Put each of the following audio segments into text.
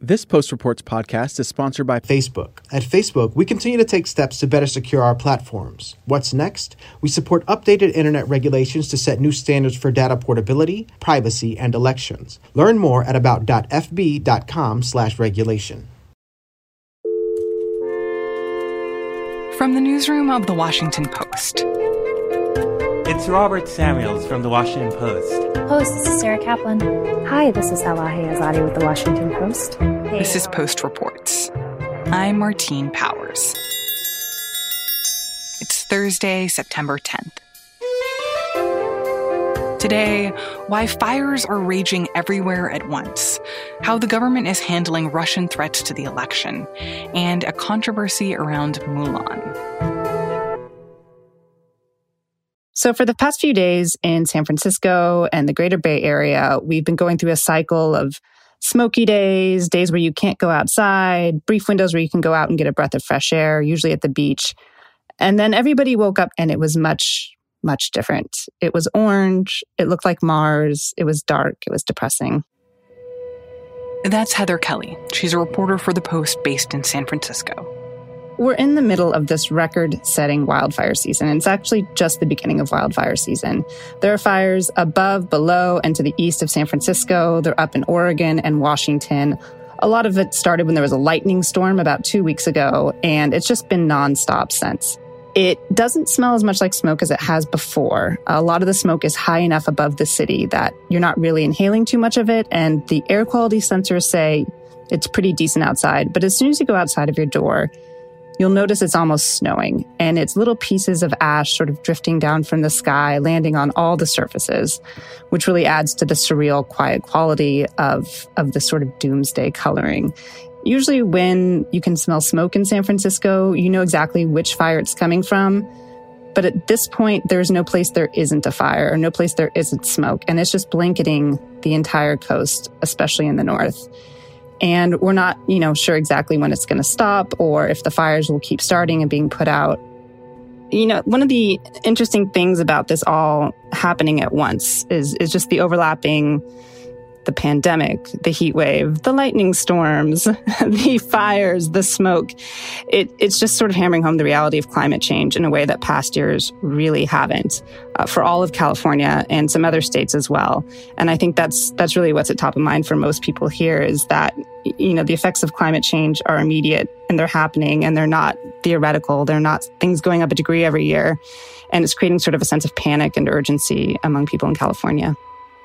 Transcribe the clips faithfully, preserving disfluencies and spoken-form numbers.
This Post Reports podcast is sponsored by Facebook. At Facebook, we continue to take steps to better secure our platforms. What's next? We support updated internet regulations to set new standards for data portability, privacy, and elections. Learn more at about.fb.com slash regulation. From the newsroom of The Washington Post. It's Robert Samuels from The Washington Post. Post, this is Sarah Kaplan. Hi, this is Elahe Azadi with The Washington Post. Hey. This is Post Reports. I'm Martine Powers. It's Thursday, September tenth. Today, why fires are raging everywhere at once, how the government is handling Russian threats to the election, and a controversy around Mulan. So for the past few days in San Francisco and the greater Bay Area, we've been going through a cycle of smoky days, days where you can't go outside, brief windows where you can go out and get a breath of fresh air, usually at the beach. And then everybody woke up and it was much, much different. It was orange. It looked like Mars. It was dark. It was depressing. That's Heather Kelly. She's a reporter for The Post based in San Francisco. We're in the middle of this record-setting wildfire season, and it's actually just the beginning of wildfire season. There are fires above, below, and to the east of San Francisco. They're up in Oregon and Washington. A lot of it started when there was a lightning storm about two weeks ago, and it's just been nonstop since. It doesn't smell as much like smoke as it has before. A lot of the smoke is high enough above the city that you're not really inhaling too much of it, and the air quality sensors say it's pretty decent outside. But as soon as you go outside of your door, you'll notice it's almost snowing, and it's little pieces of ash sort of drifting down from the sky, landing on all the surfaces, which really adds to the surreal, quiet quality of, of the sort of doomsday coloring. Usually when you can smell smoke in San Francisco, you know exactly which fire it's coming from. But at this point, there's no place there isn't a fire or no place there isn't smoke, and it's just blanketing the entire coast, especially in the north. And we're not, you know, sure exactly when it's going to stop or if the fires will keep starting and being put out. You know, one of the interesting things about this all happening at once is, is just the overlapping, the pandemic, the heat wave, the lightning storms, the fires, the smoke. It, it's just sort of hammering home the reality of climate change in a way that past years really haven't, uh, for all of California and some other states as well. And I think that's that's really what's at top of mind for most people here is that, you know, the effects of climate change are immediate and they're happening and they're not theoretical. They're not things going up a degree every year. And it's creating sort of a sense of panic and urgency among people in California.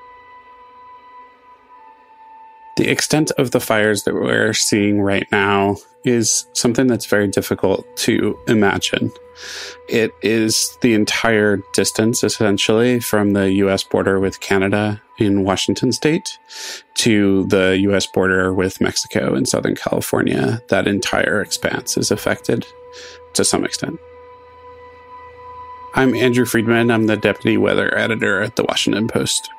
The extent of the fires that we're seeing right now is something that's very difficult to imagine. It is the entire distance, essentially, from the U S border with Canada in Washington state to the U S border with Mexico in Southern California. That entire expanse is affected to some extent. I'm Andrew Friedman. I'm the deputy weather editor at The Washington Post.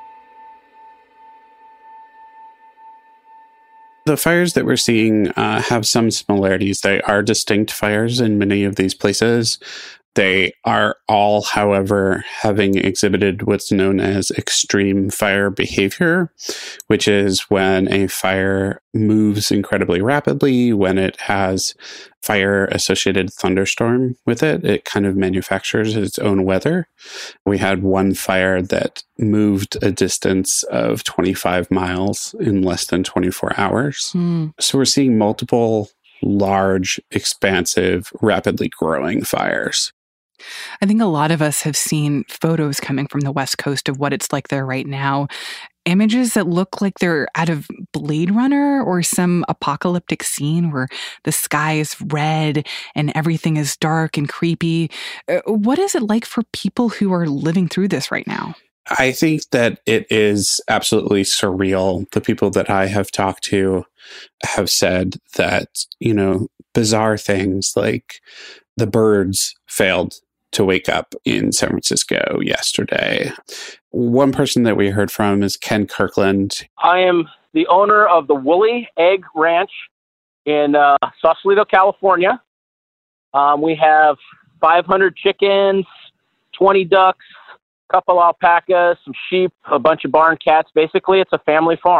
The fires that we're seeing uh, have some similarities. They are distinct fires in many of these places. They are all, however, having exhibited what's known as extreme fire behavior, which is when a fire moves incredibly rapidly, when it has fire-associated thunderstorm with it. It kind of manufactures its own weather. We had one fire that moved a distance of twenty-five miles in less than twenty-four hours. Mm. So we're seeing multiple large, expansive, rapidly growing fires. I think a lot of us have seen photos coming from the West Coast of what it's like there right now. Images that look like they're out of Blade Runner or some apocalyptic scene where the sky is red and everything is dark and creepy. Uh, what is it like for people who are living through this right now? I think that it is absolutely surreal. The people that I have talked to have said that, you know, bizarre things like the birds failed to wake up in San Francisco yesterday. One person that we heard from is Ken Kirkland. I am the owner of the Woolly Egg Ranch in uh, Sausalito, California. Um, we have five hundred chickens, twenty ducks, a couple alpacas, some sheep, a bunch of barn cats. Basically, it's a family farm.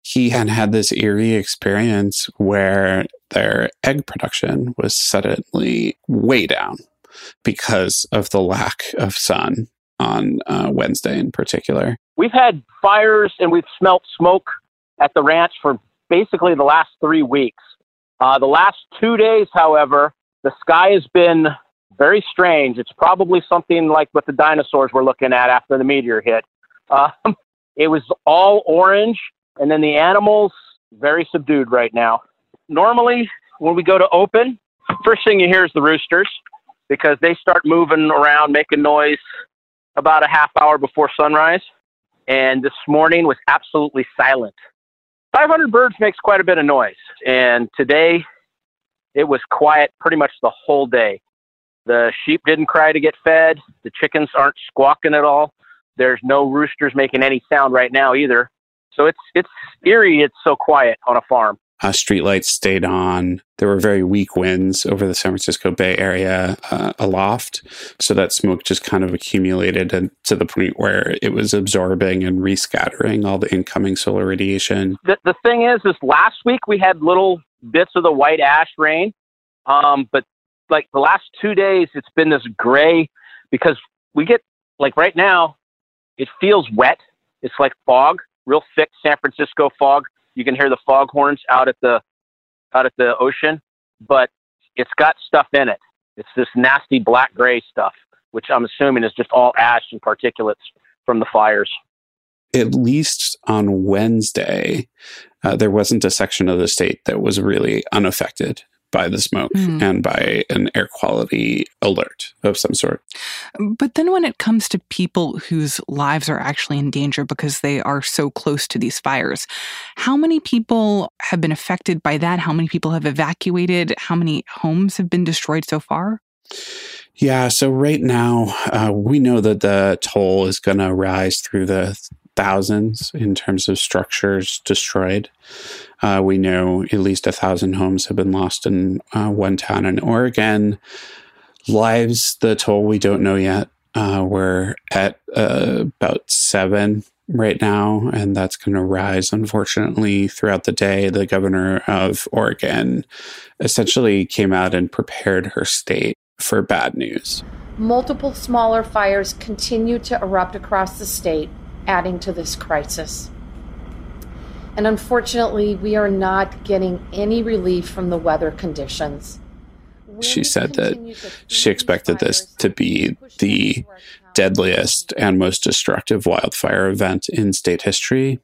he had had this eerie experience where their egg production was suddenly way down because of the lack of sun on uh, Wednesday in particular. We've had fires and we've smelt smoke at the ranch for basically the last three weeks. Uh, the last two days, however, the sky has been very strange. It's probably something like what the dinosaurs were looking at after the meteor hit. Uh, it was all orange, and then the animals, very subdued right now. Normally, when we go to open, first thing you hear is the roosters, because they start moving around, making noise about a half hour before sunrise. And this morning was absolutely silent. five hundred birds makes quite a bit of noise. And today it was quiet pretty much the whole day. The sheep didn't cry to get fed. The chickens aren't squawking at all. There's no roosters making any sound right now either. So it's it's eerie. It's so quiet on a farm. Uh, streetlights stayed on. There were very weak winds over the San Francisco Bay Area uh, aloft. So that smoke just kind of accumulated and to the point where it was absorbing and rescattering all the incoming solar radiation. The, the thing is, is last week we had little bits of the white ash rain. Um, but like the last two days, it's been this gray because we get, like right now, it feels wet. It's like fog, real thick San Francisco fog. You can hear the foghorns out at the out at the ocean, but it's got stuff in it. It's this nasty black gray stuff, which I'm assuming is just all ash and particulates from the fires. At least on Wednesday, uh, there wasn't a section of the state that was really unaffected by the smoke mm. and by an air quality alert of some sort. But then when it comes to people whose lives are actually in danger because they are so close to these fires, how many people have been affected by that? How many people have evacuated? How many homes have been destroyed so far? Yeah, so right now, uh, we know that the toll is going to rise through the thousands in terms of structures destroyed. Uh, we know at least a thousand homes have been lost in uh, one town in Oregon. Lives, the toll, we don't know yet. Uh, we're at uh, about seven right now, and that's going to rise, unfortunately, throughout the day. The governor of Oregon essentially came out and prepared her state for bad news. Multiple smaller fires continue to erupt across the state, adding to this crisis. And unfortunately, we are not getting any relief from the weather conditions. She said that she expected this to be the deadliest and most destructive wildfire event in state history.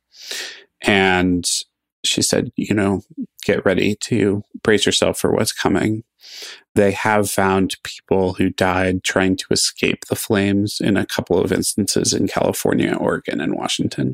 And she said, you know, get ready to brace yourself for what's coming. They have found people who died trying to escape the flames in a couple of instances in California, Oregon, and Washington.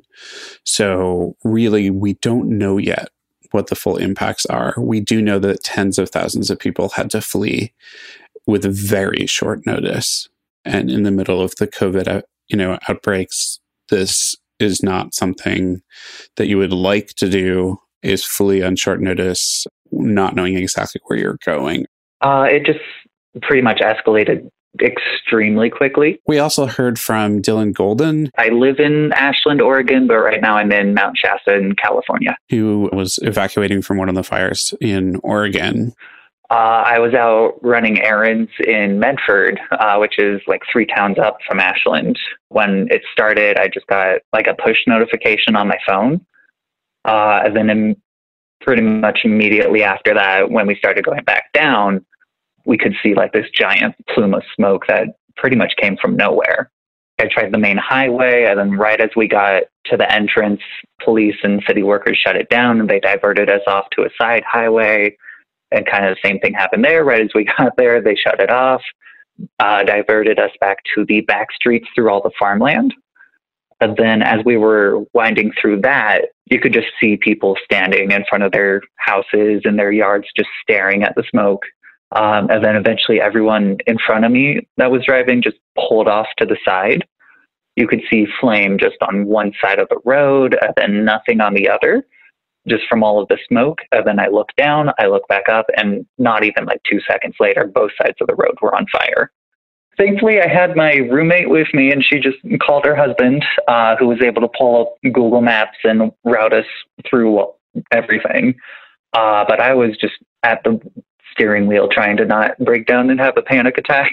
So really, we don't know yet what the full impacts are. We do know that tens of thousands of people had to flee with very short notice. And in the middle of the COVID, you know, outbreaks, this is not something that you would like to do, is flee on short notice, not knowing exactly where you're going. Uh, it just pretty much escalated extremely quickly. We also heard from Dylan Golden. I live in Ashland, Oregon, but right now I'm in Mount Shasta in California. Who was evacuating from one of the fires in Oregon. Uh, I was out running errands in Medford, uh, which is like three towns up from Ashland. When it started, I just got like a push notification on my phone. Uh, and then in pretty much immediately after that, when we started going back down, we could see like this giant plume of smoke that pretty much came from nowhere. I tried the main highway, and then right as we got to the entrance, police and city workers shut it down, and they diverted us off to a side highway. And kind of the same thing happened there. Right as we got there, they shut it off, uh, diverted us back to the back streets through all the farmland. And then as we were winding through that, you could just see people standing in front of their houses and their yards, just staring at the smoke. Um, and then eventually everyone in front of me that was driving just pulled off to the side. You could see flame just on one side of the road and then nothing on the other, just from all of the smoke. And then I looked down, I looked back up, and not even like two seconds later, both sides of the road were on fire. Thankfully, I had my roommate with me, and she just called her husband, uh, who was able to pull up Google Maps and route us through everything. Uh, but I was just at the steering wheel trying to not break down and have a panic attack.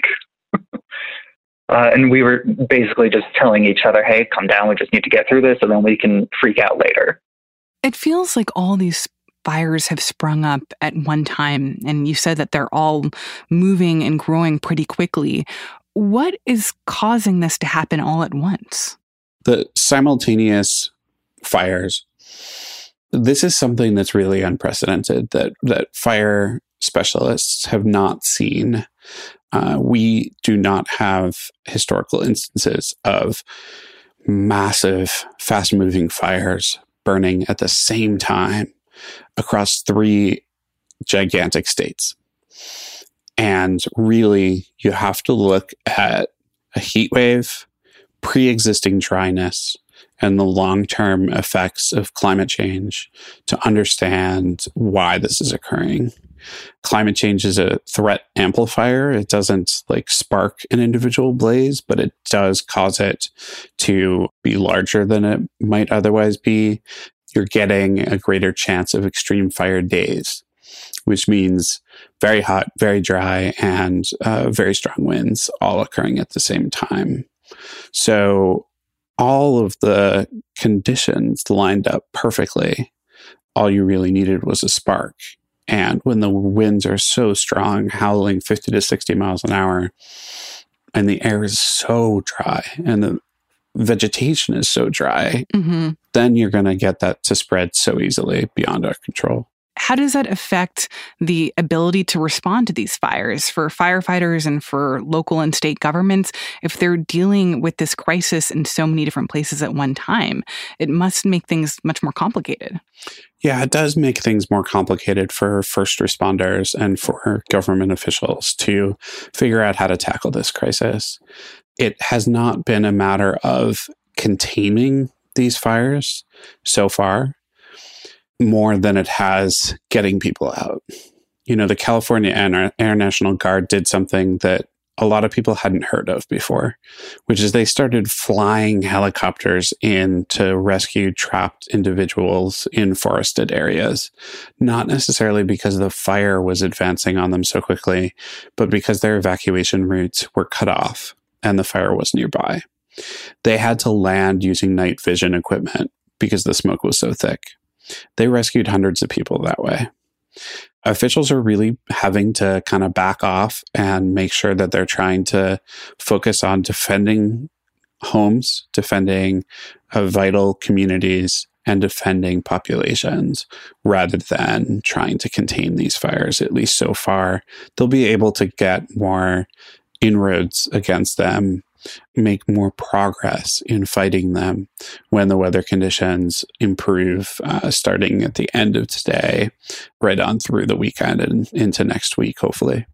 uh, and we were basically just telling each other, hey, come down, we just need to get through this, and then we can freak out later. It feels like all these fires have sprung up at one time, and you said that they're all moving and growing pretty quickly. What is causing this to happen all at once? The simultaneous fires. This is something that's really unprecedented, that, that fire specialists have not seen. Uh, we do not have historical instances of massive, fast-moving fires burning at the same time across three gigantic states. And really, you have to look at a heat wave, pre-existing dryness, and the long-term effects of climate change to understand why this is occurring. Climate change is a threat amplifier. It doesn't like spark an individual blaze, but it does cause it to be larger than it might otherwise be. You're getting a greater chance of extreme fire days, which means very hot, very dry, and uh, very strong winds all occurring at the same time. So all of the conditions lined up perfectly. All you really needed was a spark. And when the winds are so strong, howling fifty to sixty miles an hour, and the air is so dry, and the vegetation is so dry, mm-hmm. then you're going to get that to spread so easily beyond our control. How does that affect the ability to respond to these fires for firefighters and for local and state governments if they're dealing with this crisis in so many different places at one time? It must make things much more complicated. Yeah, it does make things more complicated for first responders and for government officials to figure out how to tackle this crisis. It has not been a matter of containing these fires so far, more than it has getting people out. You know, the California Air National Guard did something that a lot of people hadn't heard of before, which is they started flying helicopters in to rescue trapped individuals in forested areas, not necessarily because the fire was advancing on them so quickly, but because their evacuation routes were cut off and the fire was nearby. They had to land using night vision equipment because the smoke was so thick. They rescued hundreds of people that way. Officials are really having to kind of back off and make sure that they're trying to focus on defending homes, defending uh, vital communities, and defending populations rather than trying to contain these fires, at least so far. They'll be able to get more inroads against them, make more progress in fighting them when the weather conditions improve, uh, starting at the end of today, right on through the weekend and into next week, hopefully.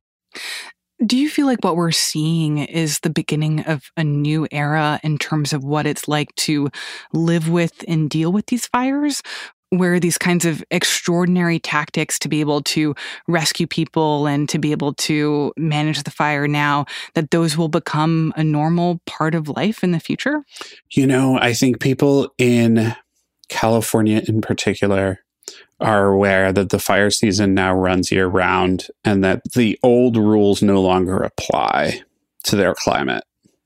Do you feel like what we're seeing is the beginning of a new era in terms of what it's like to live with and deal with these fires? Where these kinds of extraordinary tactics to be able to rescue people and to be able to manage the fire now, that those will become a normal part of life in the future? You know, I think people in California in particular are aware that the fire season now runs year round and that the old rules no longer apply to their climate.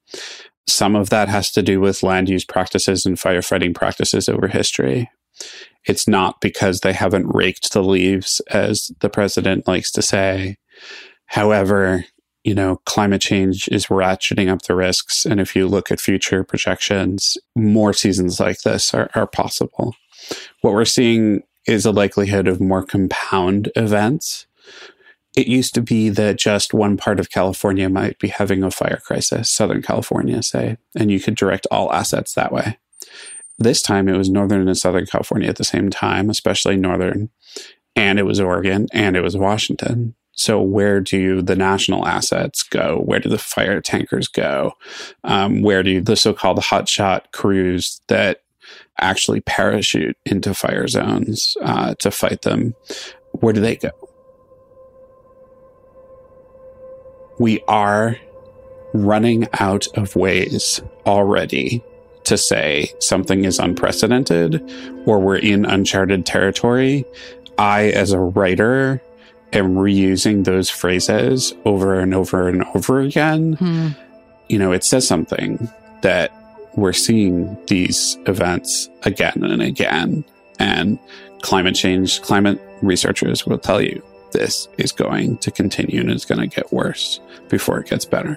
Some of that has to do with land use practices and firefighting practices over history. It's not because they haven't raked the leaves, as the president likes to say. However, you know, climate change is ratcheting up the risks. And if you look at future projections, more seasons like this are, are possible. What we're seeing is a likelihood of more compound events. It used to be that just one part of California might be having a fire crisis, Southern California, say, and you could direct all assets that way. This time it was Northern and Southern California at the same time, especially Northern, and it was Oregon, and it was Washington. So where do the national assets go? Where do the fire tankers go? Um, where do the so-called hotshot crews that actually parachute into fire zones uh, to fight them, where do they go? We are running out of ways already to say something is unprecedented or we're in uncharted territory, I, as a writer, am reusing those phrases over and over and over again. Hmm. You know, it says something that we're seeing these events again and again. And climate change, climate researchers will tell you this is going to continue and it's going to get worse before it gets better.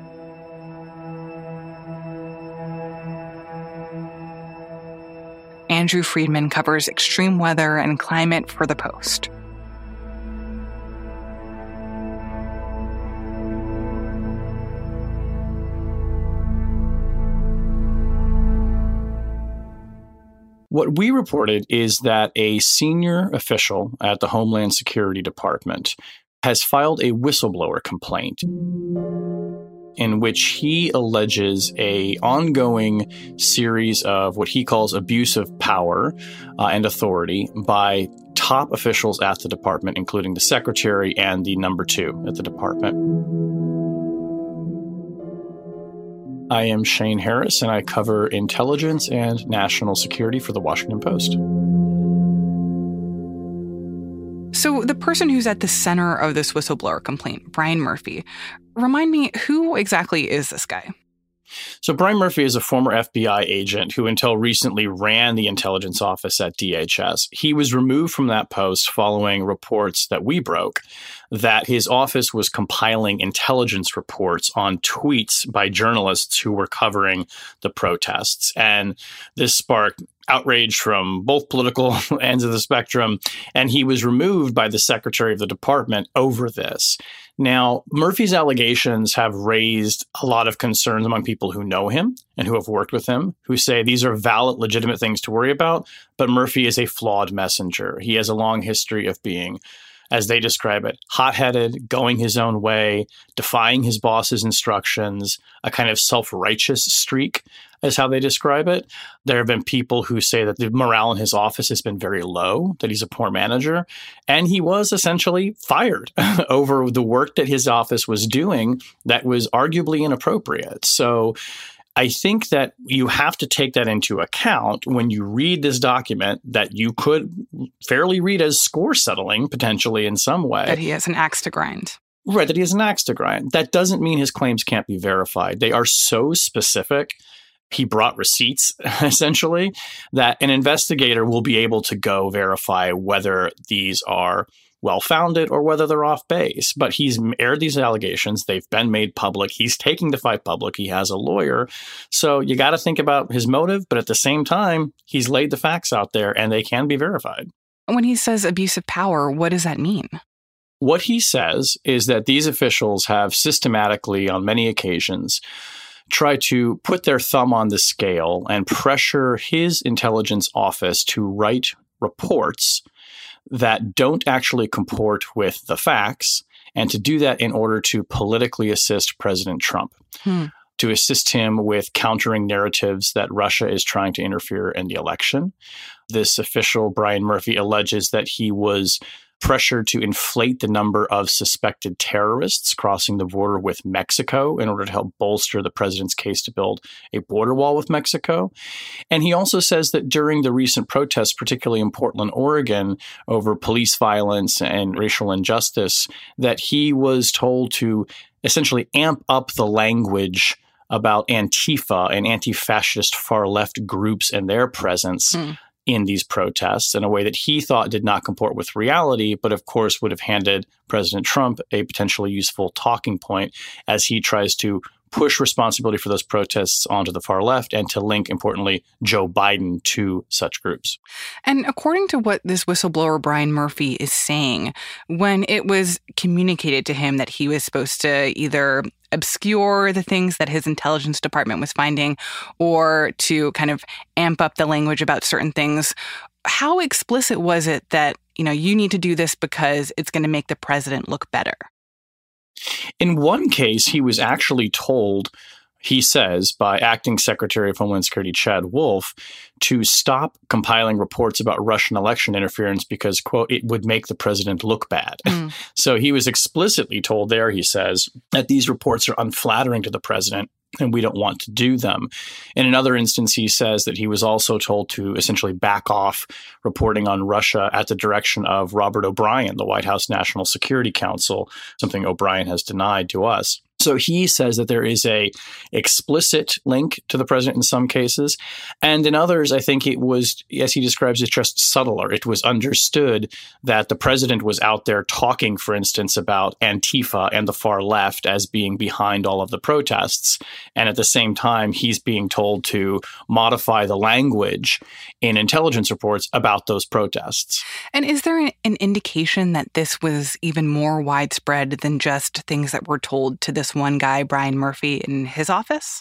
Andrew Friedman covers extreme weather and climate for The Post. What we reported is that a senior official at the Homeland Security Department has filed a whistleblower complaint in which he alleges a ongoing series of what he calls abuse of power uh, and authority by top officials at the department, including the secretary and the number two at the department. I am Shane Harris, and I cover intelligence and national security for The Washington Post. So the person who's at the center of this whistleblower complaint, Brian Murphy, remind me, who exactly is this guy? So Brian Murphy is a former F B I agent who until recently ran the intelligence office at D H S. He was removed from that post following reports that we broke that his office was compiling intelligence reports on tweets by journalists who were covering the protests. And this sparked outrage from both political ends of the spectrum, and he was removed by the secretary of the department over this. Now, Murphy's allegations have raised a lot of concerns among people who know him and who have worked with him, who say these are valid, legitimate things to worry about, but Murphy is a flawed messenger. He has a long history of being, as they describe it, hot-headed, going his own way, defying his boss's instructions, a kind of self-righteous streak is how they describe it. There have been people who say that the morale in his office has been very low, that he's a poor manager, and he was essentially fired over the work that his office was doing that was arguably inappropriate. So I think that you have to take that into account when you read this document that you could fairly read as score settling, potentially in some way. That he has an axe to grind. Right, that he has an axe to grind. That doesn't mean his claims can't be verified. They are so specific. He brought receipts, essentially, that an investigator will be able to go verify whether these are well-founded or whether they're off base. But he's aired these allegations. They've been made public. He's taking the fight public. He has a lawyer. So you got to think about his motive. But at the same time, he's laid the facts out there and they can be verified. When he says abuse of power, what does that mean? What he says is that these officials have systematically, on many occasions, try to put their thumb on the scale and pressure his intelligence office to write reports that don't actually comport with the facts, and to do that in order to politically assist President Trump, hmm. to assist him with countering narratives that Russia is trying to interfere in the election. This official, Brian Murphy, alleges that he was pressured to inflate the number of suspected terrorists crossing the border with Mexico in order to help bolster the president's case to build a border wall with Mexico. And he also says that during the recent protests, particularly in Portland, Oregon, over police violence and racial injustice, that he was told to essentially amp up the language about Antifa and anti-fascist far-left groups and their presence mm. in these protests in a way that he thought did not comport with reality, but of course would have handed President Trump a potentially useful talking point as he tries to push responsibility for those protests onto the far left and to link, importantly, Joe Biden to such groups. And according to what this whistleblower Brian Murphy is saying, when it was communicated to him that he was supposed to either obscure the things that his intelligence department was finding or to kind of amp up the language about certain things, how explicit was it that, you know, you need to do this because it's going to make the president look better? In one case, he was actually told he says, by Acting Secretary of Homeland Security Chad Wolf to stop compiling reports about Russian election interference because, quote, it would make the president look bad. Mm. So he was explicitly told there, he says, that these reports are unflattering to the president and we don't want to do them. In another instance, he says that he was also told to essentially back off reporting on Russia at the direction of Robert O'Brien, the White House National Security Council, something O'Brien has denied to us. So he says that there is a explicit link to the president in some cases. And in others, I think it was, as he describes it, just subtler. It was understood that the president was out there talking, for instance, about Antifa and the far left as being behind all of the protests. And at the same time, he's being told to modify the language in intelligence reports about those protests. And is there an indication that this was even more widespread than just things that were told to this one guy, Brian Murphy, in his office?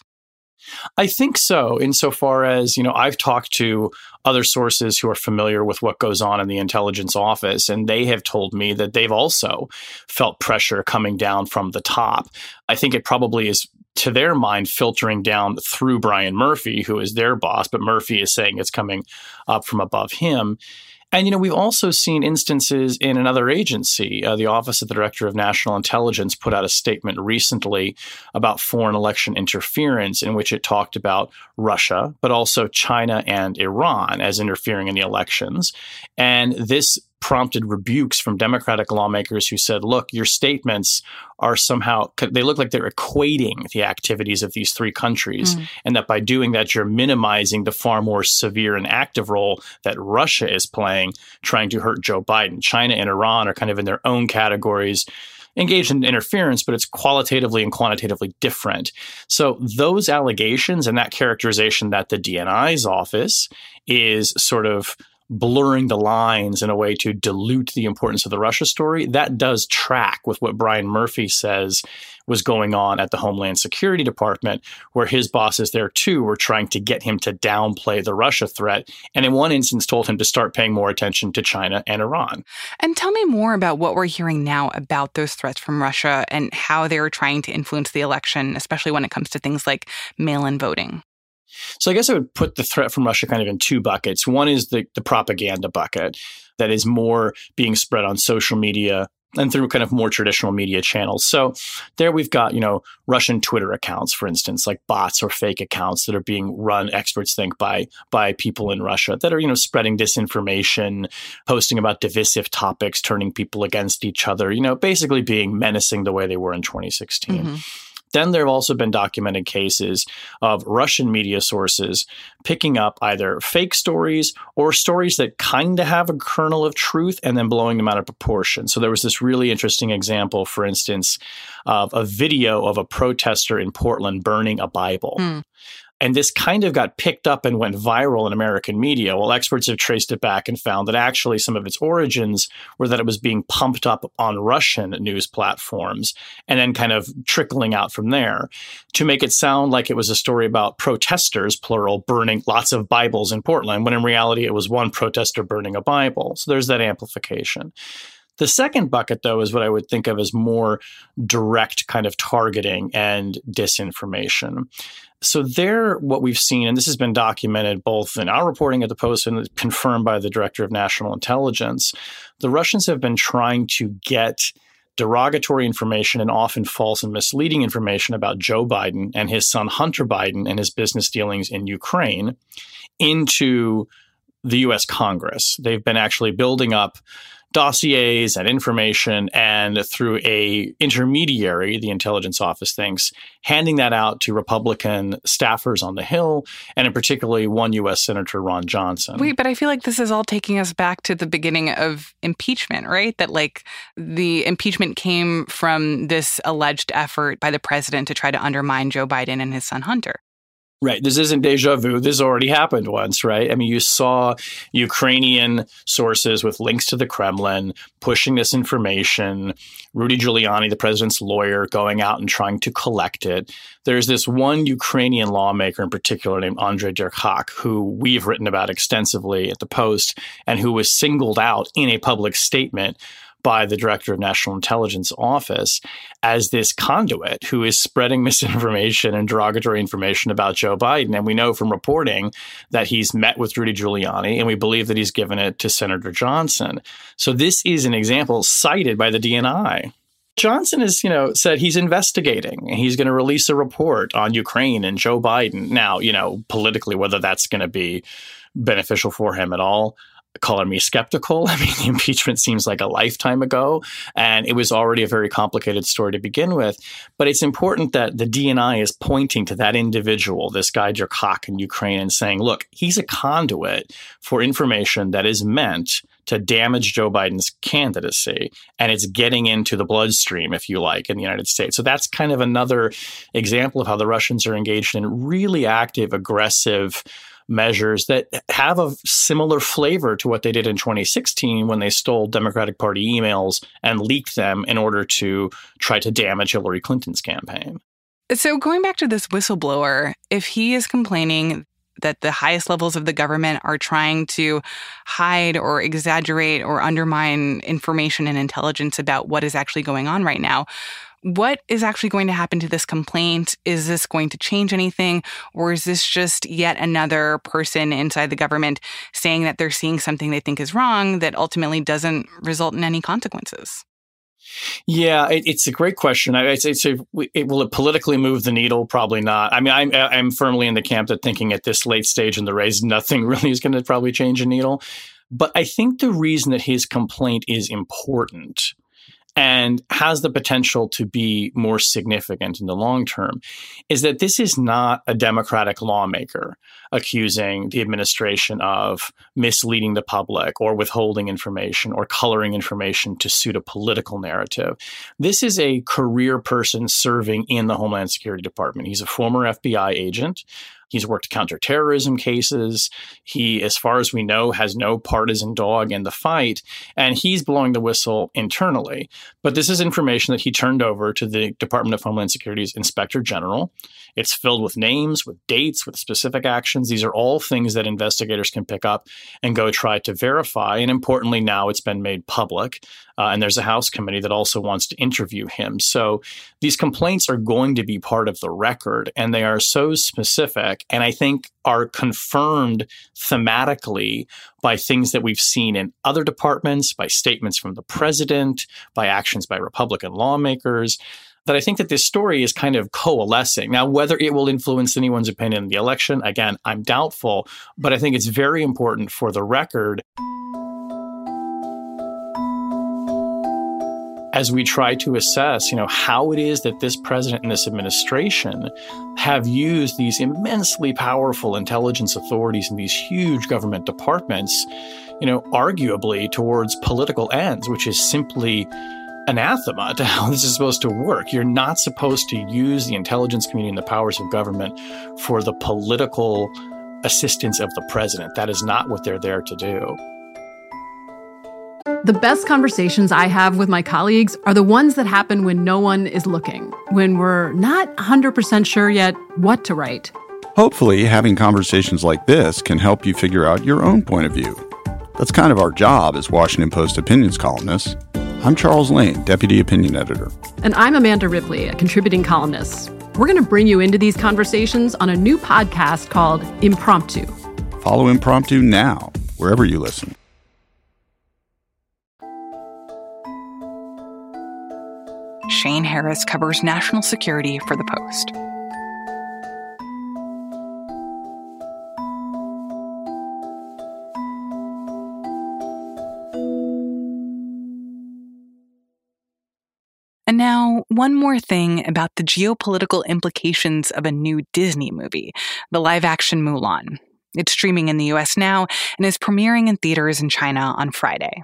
I think so, insofar as, you know, I've talked to other sources who are familiar with what goes on in the intelligence office, and they have told me that they've also felt pressure coming down from the top. I think it probably is, to their mind, filtering down through Brian Murphy, who is their boss, but Murphy is saying it's coming up from above him. And, you know, we've also seen instances in another agency. Uh, the Office of the Director of National Intelligence put out a statement recently about foreign election interference in which it talked about Russia, but also China and Iran as interfering in the elections. And this prompted rebukes from Democratic lawmakers who said, look, your statements are somehow, they look like they're equating the activities of these three countries, mm. and that by doing that, you're minimizing the far more severe and active role that Russia is playing, trying to hurt Joe Biden. China and Iran are kind of in their own categories, engaged in interference, but it's qualitatively and quantitatively different. So those allegations and that characterization that the D N I's office is sort of blurring the lines in a way to dilute the importance of the Russia story, that does track with what Brian Murphy says was going on at the Homeland Security Department, where his bosses there too were trying to get him to downplay the Russia threat, and in one instance told him to start paying more attention to China and Iran. And tell me more about what we're hearing now about those threats from Russia and how they're trying to influence the election, especially when it comes to things like mail-in voting. So I guess I would put the threat from Russia kind of in two buckets. One is the, the propaganda bucket that is more being spread on social media and through kind of more traditional media channels. So there we've got, you know, Russian Twitter accounts, for instance, like bots or fake accounts that are being run, experts think, by by people in Russia that are, you know, spreading disinformation, posting about divisive topics, turning people against each other, you know, basically being menacing the way they were in twenty sixteen. Mm-hmm. Then there have also been documented cases of Russian media sources picking up either fake stories or stories that kind of have a kernel of truth and then blowing them out of proportion. So there was this really interesting example, for instance, of a video of a protester in Portland burning a Bible. Mm. And this kind of got picked up and went viral in American media. Well, experts have traced it back and found that actually some of its origins were that it was being pumped up on Russian news platforms and then kind of trickling out from there to make it sound like it was a story about protesters, plural, burning lots of Bibles in Portland, when in reality it was one protester burning a Bible. So there's that amplification. The second bucket, though, is what I would think of as more direct kind of targeting and disinformation. So there, what we've seen, and this has been documented both in our reporting at the Post and confirmed by the Director of National Intelligence, the Russians have been trying to get derogatory information and often false and misleading information about Joe Biden and his son Hunter Biden and his business dealings in Ukraine into the U S Congress. They've been actually building up dossiers and information, and through a intermediary, the intelligence office thinks, handing that out to Republican staffers on the Hill, and in particularly one U S Senator Ron Johnson. Wait, but I feel like this is all taking us back to the beginning of impeachment, right? That like the impeachment came from this alleged effort by the president to try to undermine Joe Biden and his son Hunter. Right. This isn't deja vu. This already happened once, right? I mean, you saw Ukrainian sources with links to the Kremlin pushing this information, Rudy Giuliani, the president's lawyer, going out and trying to collect it. There's this one Ukrainian lawmaker in particular named Andrei Derkach, who we've written about extensively at the Post and who was singled out in a public statement by the Director of National Intelligence Office as this conduit who is spreading misinformation and derogatory information about Joe Biden. And we know from reporting that he's met with Rudy Giuliani, and we believe that he's given it to Senator Johnson. So this is an example cited by the D N I. Johnson has, you know, said he's investigating and he's going to release a report on Ukraine and Joe Biden. Now, you know, politically, whether that's going to be beneficial for him at all, color me skeptical. I mean, the impeachment seems like a lifetime ago, and it was already a very complicated story to begin with. But it's important that the D N I is pointing to that individual, this guy Jerkok in Ukraine, and saying, look, he's a conduit for information that is meant to damage Joe Biden's candidacy, and it's getting into the bloodstream, if you like, in the United States. So that's kind of another example of how the Russians are engaged in really active, aggressive measures that have a similar flavor to what they did in twenty sixteen when they stole Democratic Party emails and leaked them in order to try to damage Hillary Clinton's campaign. So going back to this whistleblower, if he is complaining that the highest levels of the government are trying to hide or exaggerate or undermine information and intelligence about what is actually going on right now, what is actually going to happen to this complaint? Is this going to change anything? Or is this just yet another person inside the government saying that they're seeing something they think is wrong that ultimately doesn't result in any consequences? Yeah, it, it's a great question. I, it's, it's a, it, will it politically move the needle? Probably not. I mean, I'm, I'm firmly in the camp that thinking at this late stage in the race, nothing really is going to probably change a needle. But I think the reason that his complaint is important and has the potential to be more significant in the long term is that this is not a Democratic lawmaker accusing the administration of misleading the public or withholding information or coloring information to suit a political narrative. This is a career person serving in the Homeland Security Department. He's a former F B I agent. He's worked counterterrorism cases. He, as far as we know, has no partisan dog in the fight, and he's blowing the whistle internally. But this is information that he turned over to the Department of Homeland Security's Inspector General. It's filled with names, with dates, with specific actions. These are all things that investigators can pick up and go try to verify. And importantly, now it's been made public. Uh, and there's a House committee that also wants to interview him. So these complaints are going to be part of the record, and they are so specific, and I think are confirmed thematically by things that we've seen in other departments, by statements from the president, by actions by Republican lawmakers, that I think that this story is kind of coalescing. Now, whether it will influence anyone's opinion in the election, again, I'm doubtful, but I think it's very important for the record as we try to assess, you know, how it is that this president and this administration have used these immensely powerful intelligence authorities and these huge government departments, you know, arguably towards political ends, which is simply anathema to how this is supposed to work. You're not supposed to use the intelligence community and the powers of government for the political assistance of the president. That is not what they're there to do. The best conversations I have with my colleagues are the ones that happen when no one is looking, when we're not one hundred percent sure yet what to write. Hopefully, having conversations like this can help you figure out your own point of view. That's kind of our job as Washington Post opinions columnists. I'm Charles Lane, Deputy Opinion Editor. And I'm Amanda Ripley, a contributing columnist. We're going to bring you into these conversations on a new podcast called Impromptu. Follow Impromptu now, wherever you listen. Shane Harris covers national security for The Post. And now, one more thing about the geopolitical implications of a new Disney movie, the live-action Mulan. It's streaming in the U S now and is premiering in theaters in China on Friday.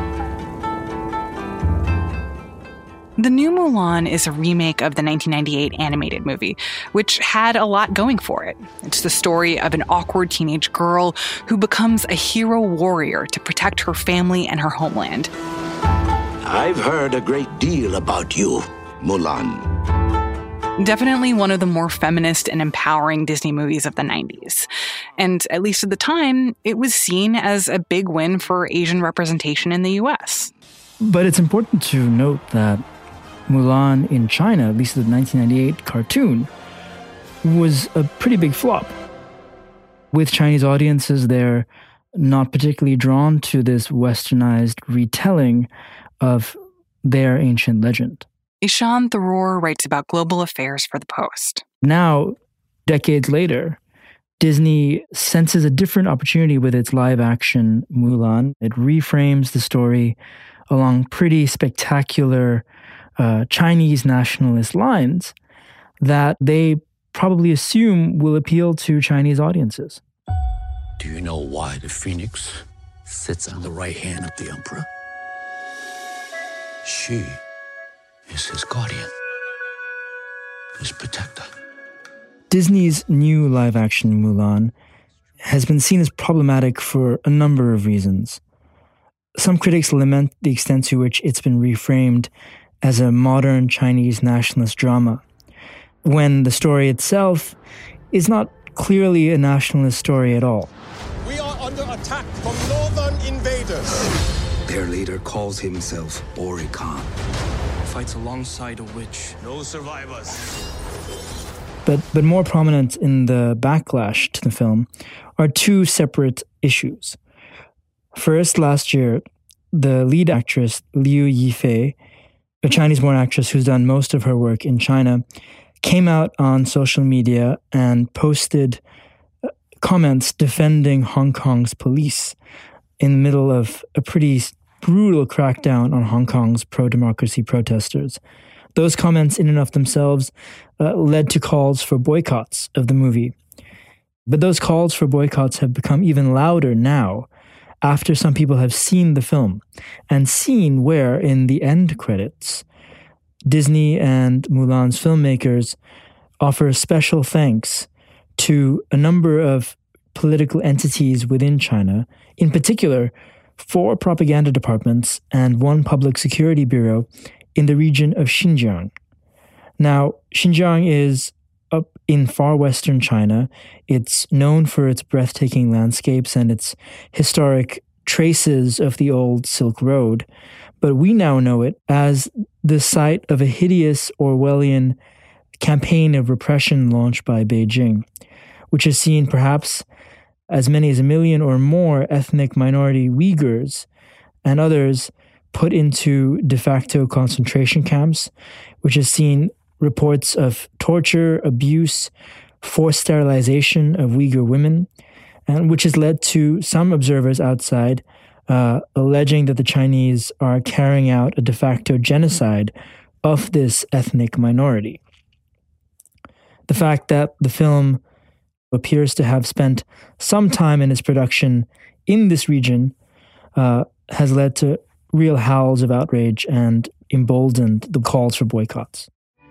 The new Mulan is a remake of the nineteen ninety-eight animated movie, which had a lot going for it. It's the story of an awkward teenage girl who becomes a hero warrior to protect her family and her homeland. I've heard a great deal about you, Mulan. Definitely one of the more feminist and empowering Disney movies of the nineties. And at least at the time, it was seen as a big win for Asian representation in the U S. But it's important to note that Mulan in China, at least the nineteen ninety-eight cartoon, was a pretty big flop. With Chinese audiences, they're not particularly drawn to this westernized retelling of their ancient legend. Ishan Tharoor writes about global affairs for The Post. Now, decades later, Disney senses a different opportunity with its live-action Mulan. It reframes the story along pretty spectacular uh, Chinese nationalist lines that they probably assume will appeal to Chinese audiences. Do you know why the phoenix sits on the right hand of the emperor? She is his guardian, his protector. Disney's new live-action Mulan has been seen as problematic for a number of reasons. Some critics lament the extent to which it's been reframed as a modern Chinese nationalist drama, when the story itself is not clearly a nationalist story at all. We are under attack from northern invaders. Their leader calls himself Ori Khan. Fights alongside a witch. No survivors. But, but more prominent in the backlash to the film are two separate issues. First, last year, the lead actress Liu Yifei, a Chinese-born actress who's done most of her work in China, came out on social media and posted comments defending Hong Kong's police in the middle of a pretty brutal crackdown on Hong Kong's pro-democracy protesters. Those comments in and of themselves uh, led to calls for boycotts of the movie. But those calls for boycotts have become even louder now after some people have seen the film and seen where, in the end credits, Disney and Mulan's filmmakers offer special thanks to a number of political entities within China, in particular, four propaganda departments and one public security bureau in the region of Xinjiang. Now, Xinjiang is up in far western China. It's known for its breathtaking landscapes and its historic traces of the old Silk Road, but we now know it as the site of a hideous Orwellian campaign of repression launched by Beijing, which has seen perhaps as many as a million or more ethnic minority Uyghurs and others put into de facto concentration camps, which has seen reports of torture, abuse, forced sterilization of Uyghur women, and which has led to some observers outside uh, alleging that the Chinese are carrying out a de facto genocide of this ethnic minority. The fact that the film appears to have spent some time in its production in this region uh, has led to real howls of outrage and emboldened the calls for boycotts.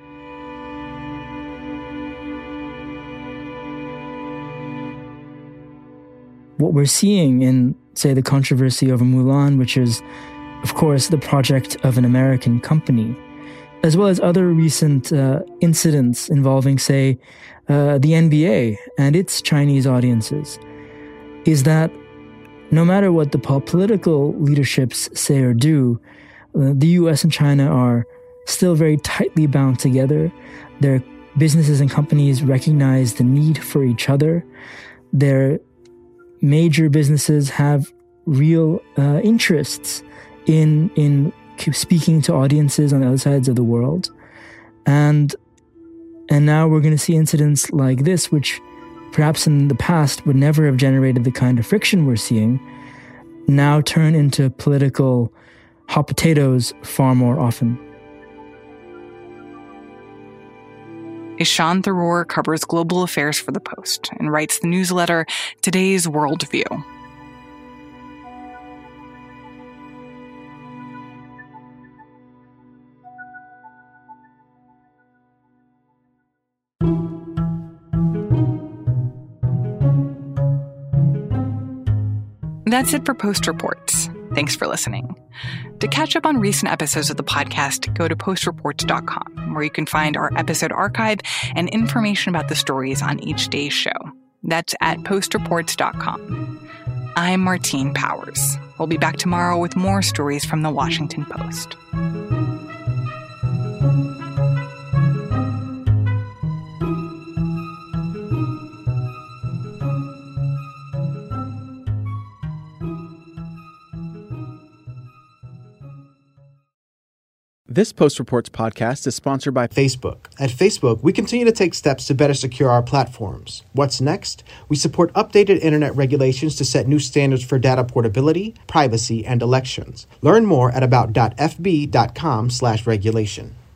What we're seeing in, say, the controversy over Mulan, which is, of course, the project of an American company, as well as other recent uh, incidents involving, say, uh, the N B A and its Chinese audiences, is that no matter what the political leaderships say or do, uh, the U S and China are still very tightly bound together. Their businesses and companies recognize the need for each other. Their major businesses have real uh, interests in in speaking to audiences on the other sides of the world. And and now we're going to see incidents like this, which perhaps in the past would never have generated the kind of friction we're seeing, now turn into political hot potatoes far more often. Ishan Tharoor covers global affairs for The Post and writes the newsletter Today's Worldview. That's it for Post Reports. Thanks for listening. To catch up on recent episodes of the podcast, go to post reports dot com, where you can find our episode archive and information about the stories on each day's show. That's at post reports dot com. I'm Martine Powers. We'll be back tomorrow with more stories from the Washington Post. This Post Reports podcast is sponsored by Facebook. At Facebook, we continue to take steps to better secure our platforms. What's next? We support updated internet regulations to set new standards for data portability, privacy, and elections. Learn more at about dot f b dot com slash regulation.